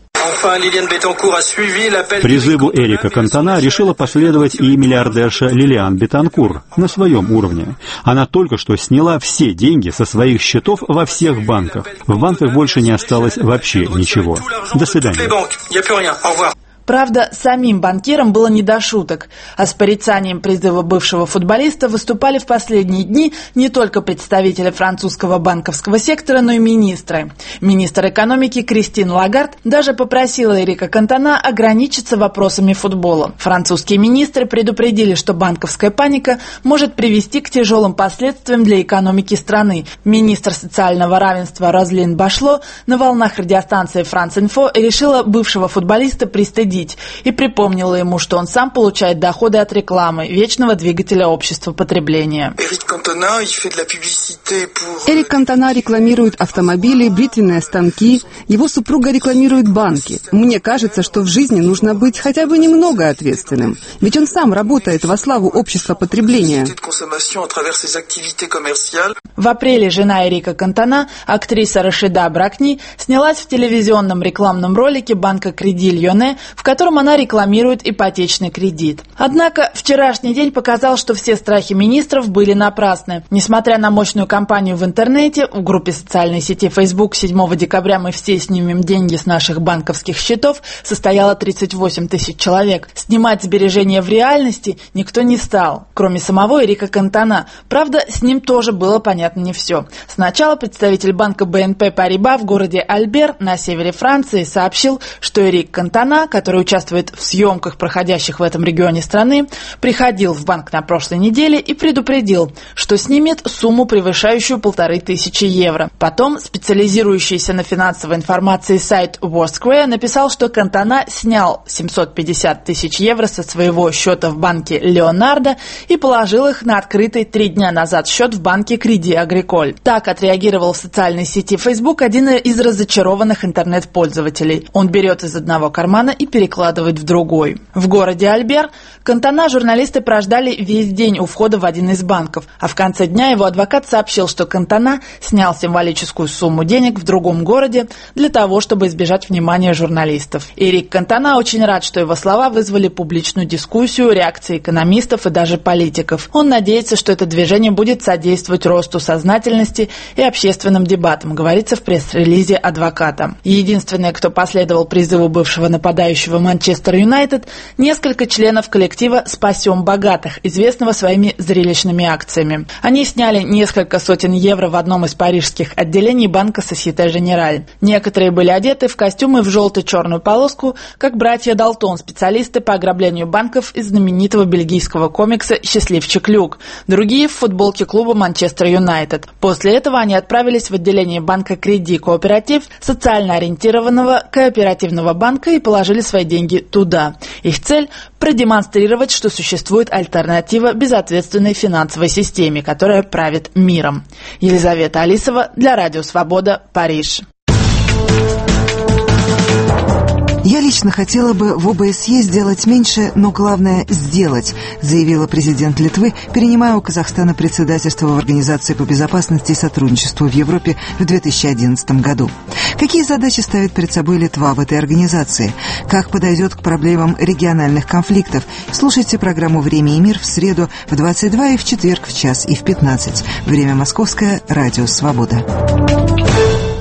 Speaker 7: Призыву Эрика Кантона решила последовать и миллиардерша Лилиан Бетанкур на своем уровне. Она только что сняла все деньги со своих счетов во всех банках. В банках больше не осталось вообще ничего. До свидания.
Speaker 23: Правда, самим банкирам было не до шуток, а с порицанием призыва бывшего футболиста выступали в последние дни не только представители французского банковского сектора, но и министры. Министр экономики Кристин Лагард даже попросила Эрика Кантона ограничиться вопросами футбола. Французские министры предупредили, что банковская паника может привести к тяжелым последствиям для экономики страны. Министр социального равенства Розлин Башло на волнах радиостанции France-Info решила бывшего футболиста пристыдить и припомнила ему, что он сам получает доходы от рекламы, вечного двигателя общества потребления.
Speaker 24: Эрик Кантона рекламирует автомобили, бритвенные станки, его супруга рекламирует банки. Мне кажется, что в жизни нужно быть хотя бы немного ответственным, ведь он сам работает во славу общества потребления.
Speaker 23: В апреле жена Эрика Кантона, актриса Рашида Бракни, снялась в телевизионном рекламном ролике банка Креди Льоне, в котором она рекламирует ипотечный кредит. Однако вчерашний день показал, что все страхи министров были напрасны. Несмотря на мощную кампанию в интернете, в группе социальной сети Facebook 7 декабря «Мы все снимем деньги с наших банковских счетов» состояло 38 тысяч человек. Снимать сбережения в реальности никто не стал, кроме самого Эрика Кантона. Правда, с ним тоже было понятно не все. Сначала представитель банка БНП Париба в городе Альбер на севере Франции сообщил, что Эрик Кантона, который участвует в съемках, проходящих в этом регионе страны, приходил в банк на прошлой неделе и предупредил, что снимет сумму, превышающую 1500 евро. Потом специализирующийся на финансовой информации сайт WorldSquare написал, что Кантона снял 750 тысяч евро со своего счета в банке Леонардо и положил их на открытый 3 дня назад счет в банке Креди Агриколь. Так отреагировал в социальной сети Facebook один из разочарованных интернет-пользователей. Он берет из одного кармана и перекладывает в другой. В городе Альбер Кантона журналисты прождали весь день у входа в один из банков, а в конце дня его адвокат сообщил, что Кантона снял символическую сумму денег в другом городе для того, чтобы избежать внимания журналистов. Эрик Кантона очень рад, что его слова вызвали публичную дискуссию, реакции экономистов и даже политиков. Он надеется, что это движение будет содействовать росту сознательности и общественным дебатам, говорится в пресс-релизе адвоката. Единственное, кто последовал призыву бывшего нападающего Манчестер Юнайтед, несколько членов коллектива «Спасем богатых», известного своими зрелищными акциями. Они сняли несколько сотен евро в одном из парижских отделений банка Société Générale. Некоторые были одеты в костюмы в желто-черную полоску, как братья Далтон, специалисты по ограблению банков из знаменитого бельгийского комикса «Счастливчик Люк». Другие в футболке клуба Манчестер Юнайтед. После этого они отправились в отделение банка Креди Кооператив, социально ориентированного кооперативного банка, и положили свои деньги туда. Их цель – продемонстрировать, что существует альтернатива безответственной финансовой системе, которая правит миром. Елизавета Алисова для Радио Свобода, Париж.
Speaker 25: «Я лично хотела бы в ОБСЕ сделать меньше, но главное – сделать», заявила президент Литвы, перенимая у Казахстана председательство в Организации по безопасности и сотрудничеству в Европе в 2011 году. Какие задачи ставит перед собой Литва в этой организации? Как подойдет к проблемам региональных конфликтов? Слушайте программу «Время и мир» в среду в 22 и в четверг в час и в 15. Время московское. Радио «Свобода».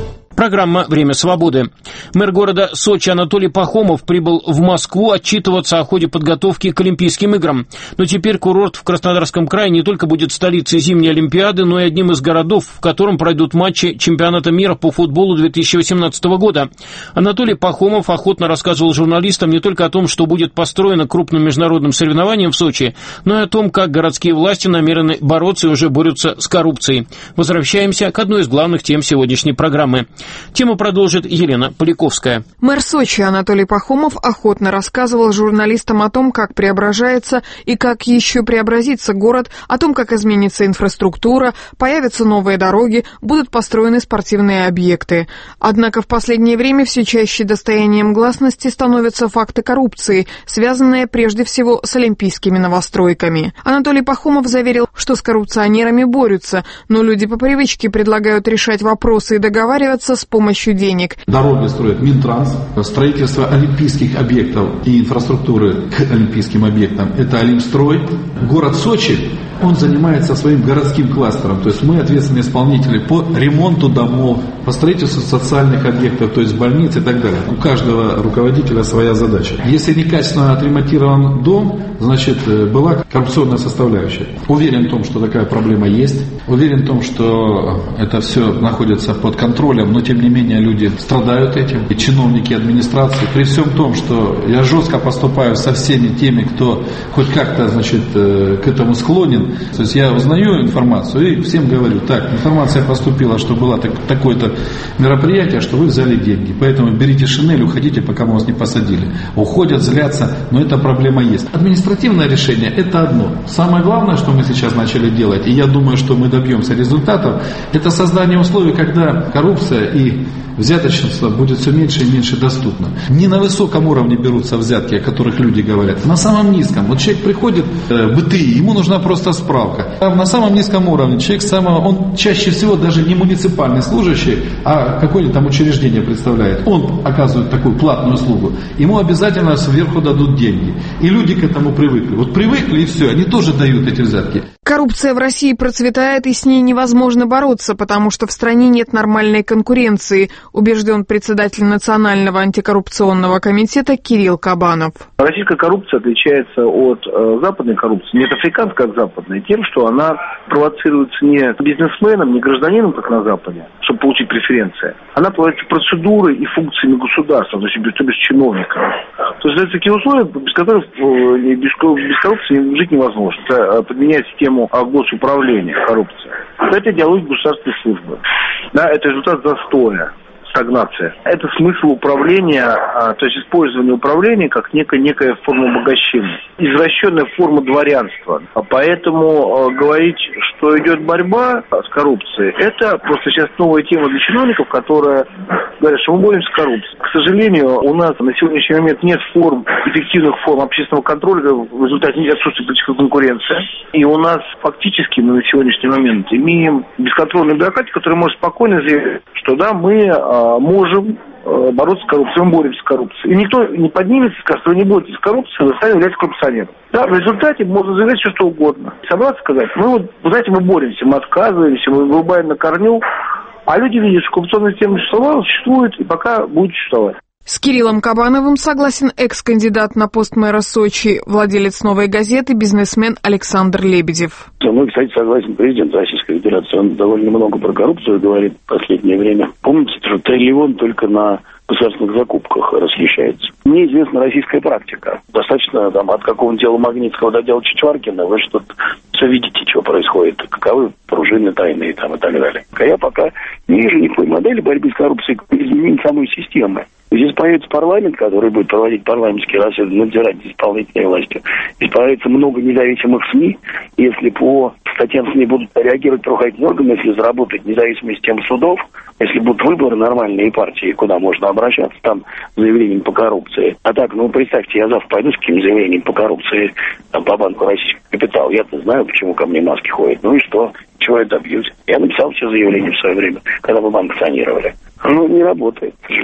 Speaker 2: Программа «Время свободы». Мэр города Сочи Анатолий Пахомов прибыл в Москву отчитываться о ходе подготовки к Олимпийским играм. Но теперь курорт в Краснодарском крае не только будет столицей зимней Олимпиады, но и одним из городов, в котором пройдут матчи чемпионата мира по футболу 2018 года. Анатолий Пахомов охотно рассказывал журналистам не только о том, что будет построено крупным международным соревнованием в Сочи, но и о том, как городские власти намерены бороться и уже борются с коррупцией. Возвращаемся к одной из главных тем сегодняшней программы. Тему продолжит Елена Поляковская.
Speaker 17: Мэр Сочи Анатолий Пахомов охотно рассказывал журналистам о том, как преображается и как еще преобразится город, о том, как изменится инфраструктура, появятся новые дороги, будут построены спортивные объекты. Однако в последнее время все чаще достоянием гласности становятся факты коррупции, связанные прежде всего с олимпийскими новостройками. Анатолий Пахомов заверил, что с коррупционерами борются, но люди по привычке предлагают решать вопросы и договариваться с помощью денег.
Speaker 5: Дороги строит Минтранс, строительство олимпийских объектов и инфраструктуры к олимпийским объектам – это Олимстрой. Город Сочи, он занимается своим городским кластером, то есть мы ответственные исполнители по ремонту домов, по строительству социальных объектов, то есть больниц и так далее. У каждого руководителя своя задача. Если некачественно отремонтирован дом, значит была коррупционная составляющая. Уверен в том, что такая проблема есть. Уверен в том, что это все находится под контролем, но тем не менее люди страдают этим. И чиновники администрации, при всем том, что я жестко поступаю со всеми теми, кто хоть как-то, значит, к этому склонен. То есть я узнаю информацию и всем говорю: так, информация поступила, что было такое-то мероприятие, что вы взяли деньги. Поэтому берите шинель, уходите, пока мы вас не посадили. Уходят, злятся, но эта проблема есть. Административное решение – это одно. Самое главное, что мы сейчас начали делать, и я думаю, что мы добьемся результатов, это создание условий, когда коррупция и взяточничество будет все меньше и меньше доступно. Не на высоком уровне берутся взятки, о которых люди говорят, на самом низком. Вот человек приходит в БТИ, ему нужна просто справка. А на самом низком уровне человек он чаще всего даже не муниципальный служащий, а какое-нибудь там учреждение представляет. Он оказывает такую платную услугу. Ему обязательно сверху дадут деньги. И люди к этому привыкли. Вот привыкли и все, они тоже дают эти взятки.
Speaker 17: Коррупция в России процветает, и с ней невозможно бороться, потому что в стране нет нормальной конкуренции, убежден председатель Национального антикоррупционного комитета Кирилл Кабанов.
Speaker 8: Российская коррупция отличается от западной коррупции, не от африканской, как западной, тем, что она провоцируется не бизнесменом, не гражданином, как на Западе, чтобы получить преференции. Она проводится процедурой и функциями государства, то есть без чиновников. То есть это такие условия, без которых без коррупции жить невозможно. Это подменяет систему госуправления, коррупция. Это идеология государственной службы. Да, это результат застоя, стагнация. Это смысл управления, то есть использование управления как некая форма обогащения. Извращенная форма дворянства. Поэтому говорить, что идет борьба с коррупцией, это просто сейчас новая тема для чиновников, которые говорят, что мы боремся с коррупцией. К сожалению, у нас на сегодняшний момент нет эффективных форм общественного контроля, в результате отсутствует политическая конкуренция. И у нас фактически мы на сегодняшний момент имеем бесконтрольную бюрократию, которая может спокойно заявить, что да, мы можем бороться с коррупцией, мы боремся с коррупцией. И никто не поднимется и скажет, что вы не боретесь с коррупцией, вы сами являетесь коррупционером. Да, в результате можно заявить все, что угодно. Собраться сказать, вы знаете, мы боремся, мы отказываемся, мы вырубаем на корню, а люди видят, что коррупционная система существует и пока будет существовать.
Speaker 17: С Кириллом Кабановым согласен экс-кандидат на пост мэра Сочи, владелец «Новой газеты», бизнесмен Александр Лебедев.
Speaker 9: Со мной, кстати, согласен президент Российской Федерации. Он довольно много про коррупцию говорит в последнее время. Помните, что триллион только на государственных закупках расхищается. Мне известна российская практика. Достаточно от какого-нибудь дела Магнитского до дела Чичваркина вы что-то все видите, что происходит, каковы пружины тайные и так далее. А я пока не вижу никакой модели борьбы с коррупцией, изменения самой системы. Здесь появится парламент, который будет проводить парламентские расследования, надзирать исполнительной властью. Здесь появится много независимых СМИ. Если по статьям СМИ будут реагировать правоохранительные органы, если заработает независимая система судов, если будут выборы нормальные партии, куда можно обращаться там с заявлением по коррупции. А так, представьте, я завтра пойду с каким заявлением по коррупции по банку «Российский капитал». Я-то знаю, почему ко мне маски ходят. Ну и что? Чего я добьюсь? Я написал все заявления в свое время, когда мы банк санировали. Не работает, к сожалению.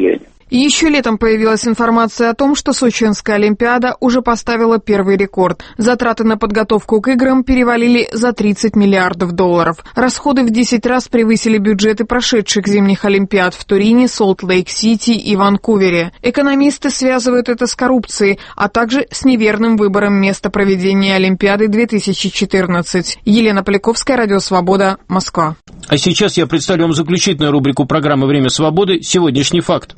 Speaker 10: Еще летом появилась информация о том, что Сочинская Олимпиада уже поставила первый рекорд. Затраты на подготовку к играм перевалили за 30 миллиардов долларов. Расходы в 10 раз превысили бюджеты прошедших зимних Олимпиад в Турине, Солт-Лейк-Сити и Ванкувере. Экономисты связывают это с коррупцией, а также с неверным выбором места проведения Олимпиады 2014. Елена Поляковская, Радио Свобода, Москва.
Speaker 2: А сейчас я представлю вам заключительную рубрику программы «Время свободы. Сегодняшний факт».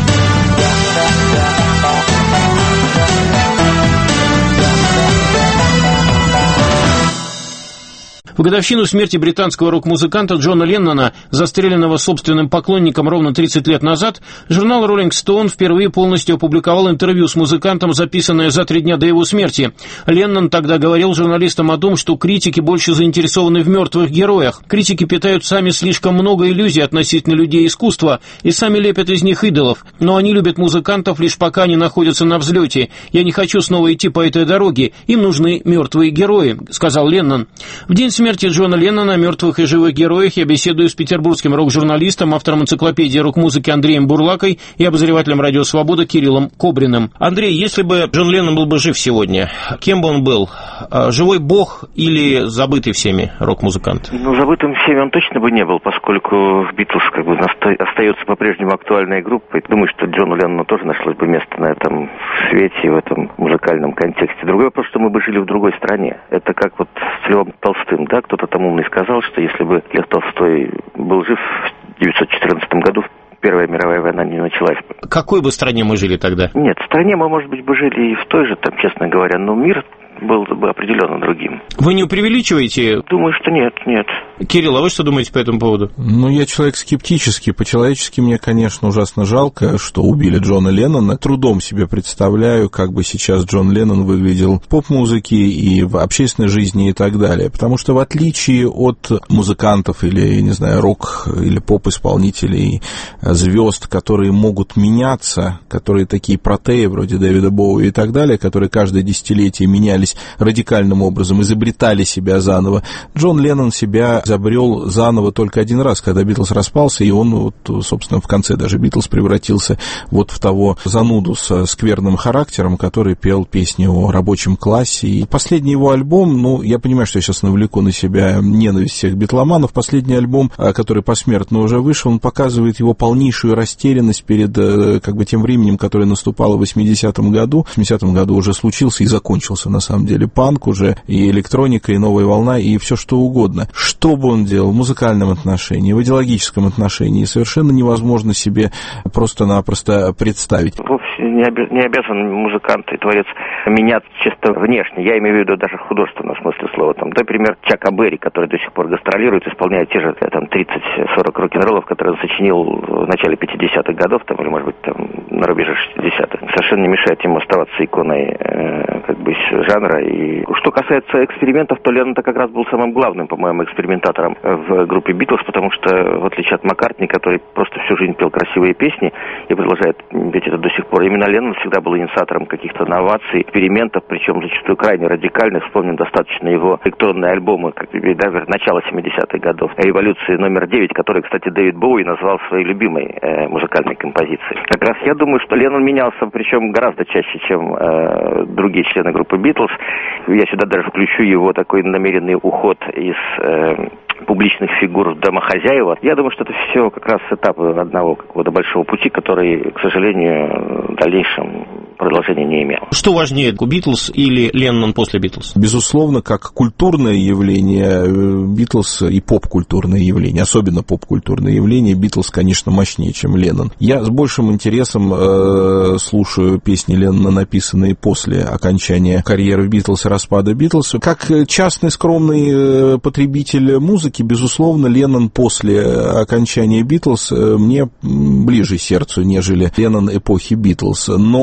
Speaker 2: В годовщину смерти британского рок-музыканта Джона Леннона, застреленного собственным поклонником ровно 30 лет назад, журнал Rolling Stone впервые полностью опубликовал интервью с музыкантом, записанное за 3 дня до его смерти. Леннон тогда говорил журналистам о том, что критики больше заинтересованы в мертвых героях. Критики питают сами слишком много иллюзий относительно людей искусства и сами лепят из них идолов. Но они любят музыкантов лишь пока они находятся на взлете. «Я не хочу снова идти по этой дороге. Им нужны мертвые герои», — сказал Леннон. В день смерти Джона Леннона, о мертвых и живых героях, я беседую с петербургским рок-журналистом, автором энциклопедии рок-музыки Андреем Бурлакой и обозревателем «Радио Свобода» Кириллом Кобриным. Андрей, если бы Джон Леннон был бы жив сегодня, кем бы он был? Живой бог или забытый всеми рок-музыкант?
Speaker 11: Забытым всеми он точно бы не был, поскольку Битлз остается по-прежнему актуальной группой. Думаю, что Джону Леннону тоже нашлось бы место на этом свете, в этом музыкальном контексте. Другой вопрос, что мы бы жили в другой стране. Это как вот с Львом Толстым, да? Кто-то там умный сказал, что если бы Лев Толстой был жив в 1914 году, Первая мировая война не началась бы.
Speaker 2: В какой бы стране мы жили тогда?
Speaker 11: Нет, в стране мы, может быть, бы жили и в той же, там, честно говоря, но мир был бы определенно другим.
Speaker 2: Вы не преувеличиваете?
Speaker 11: Думаю, что нет.
Speaker 2: Кирилл, а вы что думаете по этому поводу?
Speaker 18: Я человек скептический. По-человечески мне, конечно, ужасно жалко, что убили Джона Леннона. Трудом себе представляю, как бы сейчас Джон Леннон выглядел в поп-музыке и в общественной жизни и так далее. Потому что в отличие от музыкантов или, не знаю, рок- или поп-исполнителей, звезд, которые могут меняться, которые такие протеи вроде Дэвида Боуи и так далее, которые каждое десятилетие менялись радикальным образом, изобретали себя заново. Джон Леннон себя изобрел заново только один раз, когда Битлз распался, и он, собственно, в конце даже Битлз превратился в того зануду со скверным характером, который пел песни о рабочем классе. И последний его альбом, я понимаю, что я сейчас навлеку на себя ненависть всех битломанов, последний альбом, который посмертно уже вышел, он показывает его полнейшую растерянность перед тем временем, которое наступало в 80-м году. В 80-м году уже случился и закончился, на самом деле, панк уже, и электроника, и новая волна, и все что угодно. Что бы он делал в музыкальном отношении, в идеологическом отношении, совершенно невозможно себе просто-напросто представить.
Speaker 11: Вовсе не обязан музыкант и творец меняться чисто внешне. Я имею в виду даже в художественном смысле слова. Например, Чака Берри, который до сих пор гастролирует, исполняет те же 30-40 рок-н-роллов, которые он сочинил в начале 50-х годов, или, может быть, на рубеже 60-х. Совершенно не мешает ему оставаться иконой жанра. И что касается экспериментов, то Леннон-то как раз был самым главным, по-моему, экспериментатором в группе Битлз, потому что, в отличие от Маккартни, который просто всю жизнь пел красивые песни и продолжает петь это до сих пор, именно Леннон всегда был инициатором каких-то новаций, экспериментов, причем зачастую крайне радикальных. Вспомним достаточно его электронные альбомы, начала 70-х годов, «Революции номер 9», который, кстати, Дэвид Боуи назвал своей любимой музыкальной композицией. Как раз я думаю, что Леннон менялся, причем гораздо чаще, чем другие члены группы Битлз. Я сюда даже включу его такой намеренный уход из публичных фигур домохозяева. Я думаю, что это все как раз этапы одного какого-то большого пути, который, к сожалению, в дальнейшем продолжения не имел.
Speaker 2: Что важнее, Битлз или Леннон после Битлз?
Speaker 18: Безусловно, как культурное явление, Битлз и поп-культурное явление, особенно поп-культурное явление, Битлз, конечно, мощнее, чем Леннон. Я с большим интересом слушаю песни Леннона, написанные после окончания карьеры Битлз и распада Битлз. Как частный скромный потребитель музыки, безусловно, Леннон после окончания Битлз мне ближе сердцу, нежели Леннон эпохи Битлз. Но с точки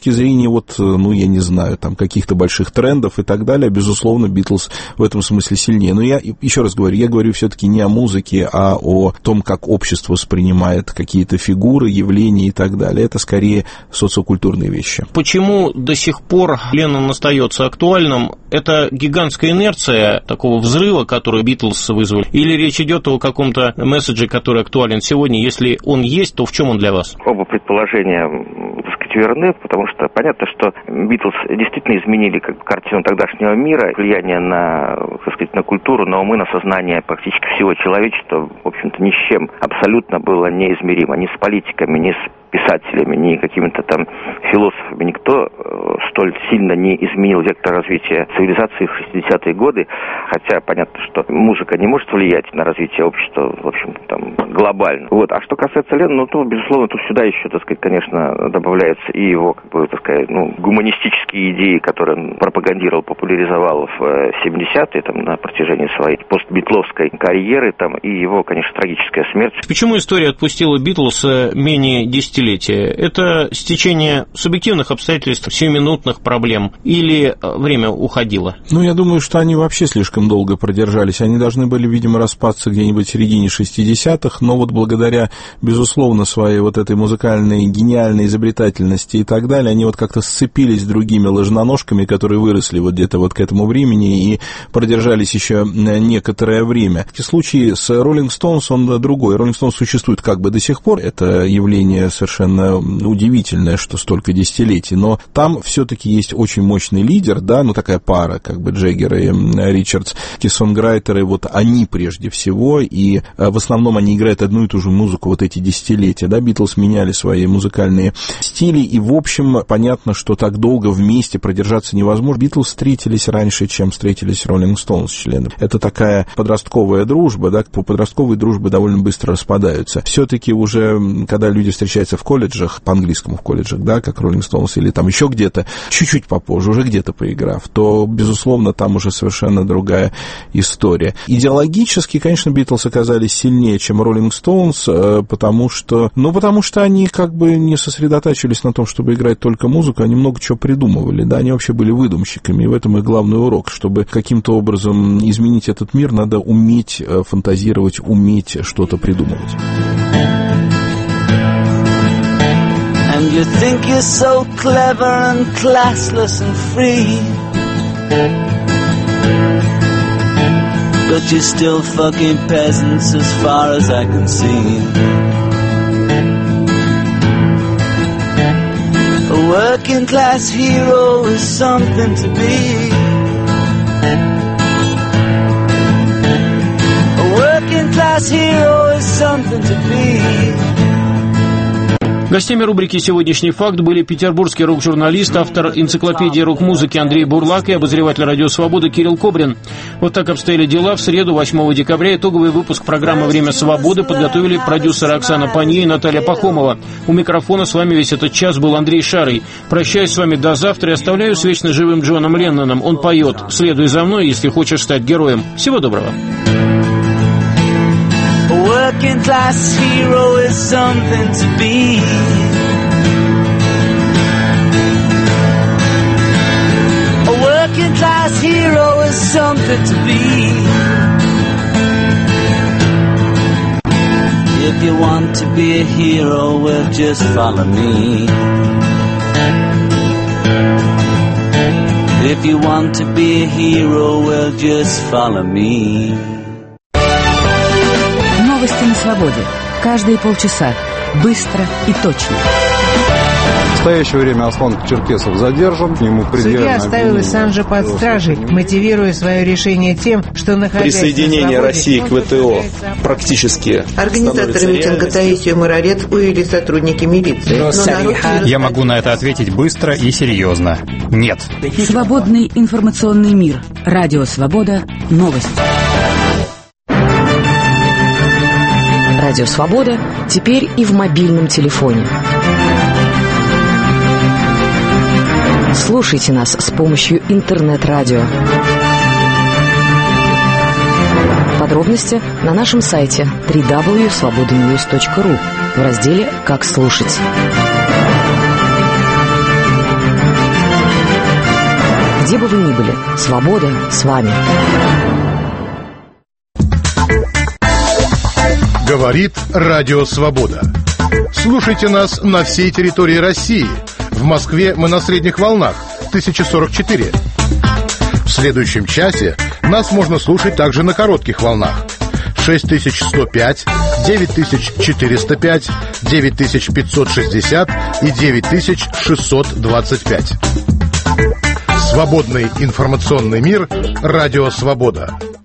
Speaker 3: точки зрения, вот, ну, я не знаю, там, каких-то больших трендов и так далее, безусловно, Битлз в этом смысле сильнее. Но я еще раз говорю, я говорю все-таки не о музыке, а о том, как общество воспринимает какие-то фигуры, явления и так далее. Это скорее социокультурные вещи.
Speaker 2: Почему до сих пор Леннон остается актуальным? Это гигантская инерция такого взрыва, который Битлз вызвали? Или речь идет о каком-то месседже, который актуален сегодня? Если он есть, то в чем он для вас?
Speaker 11: Оба предположения, так сказать, верны, потому что понятно, что Битлз действительно изменили картину тогдашнего мира, влияние на, так сказать, на культуру, на умы, на сознание практически всего человечества, в общем-то, ни с чем абсолютно было неизмеримо, ни с политиками, ни с писателями, ни какими-то там философами. Никто столь сильно не изменил вектор развития цивилизации в 60-е годы, хотя понятно, что музыка не может влиять на развитие общества, в общем, там, глобально. Вот. А что касается Леннона, то, безусловно, тут сюда еще, так сказать, конечно, добавляются и его, как бы, так сказать, ну, гуманистические идеи, которые он пропагандировал, популяризовал в 70-е, там, на протяжении своей постбитловской карьеры, там, и его, конечно, трагическая смерть.
Speaker 2: Почему история отпустила Битлз менее 10 Это стечение субъективных обстоятельств, сиюминутных проблем, или время уходило?
Speaker 3: Ну, я думаю, что они вообще слишком долго продержались. Они должны были, видимо, распасться где-нибудь в середине 60-х, но вот благодаря, безусловно, своей вот этой музыкальной гениальной изобретательности и так далее, они вот как-то сцепились с другими ложноножками, которые выросли вот где-то вот к этому времени и продержались еще некоторое время. В случае с Rolling Stones он другой. Rolling Stones существует как бы до сих пор, это явление совершенно удивительное, что столько десятилетий, но там все-таки есть очень мощный лидер, да, ну такая пара, как бы Джаггер и Ричардс, сонграйтеры, вот они прежде всего, и в основном они играют одну и ту же музыку вот эти десятилетия, да, Битлз меняли свои музыкальные стили, и в общем понятно, что так долго вместе продержаться невозможно. Битлз встретились раньше, чем встретились Rolling Stones члены. Это такая подростковая дружба, да, по подростковой дружбе довольно быстро распадаются. Все-таки уже, когда люди встречаются в колледжах, по-английскому в колледжах, да, как Rolling Stones, или там еще где-то, чуть-чуть попозже, уже где-то поиграв, то, безусловно, там уже совершенно другая история. Идеологически, конечно, Битлз оказались сильнее, чем Rolling Stones, потому что они как бы не сосредотачивались на том, чтобы играть только музыку, они много чего придумывали, да, они вообще были выдумщиками, и в этом их главный урок. Чтобы каким-то образом изменить этот мир, надо уметь фантазировать, уметь что-то придумывать.
Speaker 12: And you think you're so clever and classless and free, but you're still fucking peasants as far as I can see. A working class hero is something to be. A working class hero is something to be.
Speaker 2: Гостями рубрики «Сегодняшний факт» были петербургский рок-журналист, автор энциклопедии рок-музыки Андрей Бурлак и обозреватель «Радио Свобода» Кирилл Кобрин. Вот так обстояли дела. В среду, 8 декабря, итоговый выпуск программы «Время свободы» подготовили продюсеры Оксана Панье и Наталья Пахомова. У микрофона с вами весь этот час был Андрей Шарый. Прощаюсь с вами до завтра и оставляю с вечно живым Джоном Ленноном. Он поет «Следуй за мной, если хочешь стать героем». Всего доброго.
Speaker 12: A working class hero is something to be. A working class hero is something to be. If you want to be a hero, well, just follow me. If you want to be a hero, well, just follow me.
Speaker 1: Новости на свободе. Каждые полчаса. Быстро и точно.
Speaker 18: В настоящее время Аслан Черкесов задержан. Ему
Speaker 13: Судья оставил Ассанжа под стражей, мотивируя свое решение тем, что находясь
Speaker 14: присоединение России к ВТО практически
Speaker 13: организаторы митинга Таисию Марарет увели сотрудники милиции.
Speaker 15: Я могу на это ответить быстро и серьезно. Нет.
Speaker 1: Свободный информационный мир. Радио Свобода. Новости. Радио Свобода теперь и в мобильном телефоне. Слушайте нас с помощью интернет-радио. Подробности на нашем сайте www.svobodanews.ru в разделе «Как слушать».
Speaker 16: Где бы вы ни были, свобода с вами.
Speaker 19: Говорит Радио Свобода. Слушайте нас на всей территории России. В Москве мы на средних волнах 1044. В следующем часе нас можно слушать также на коротких волнах 6105, 9405, 9560 и 9625. Свободный информационный мир. Радио Свобода.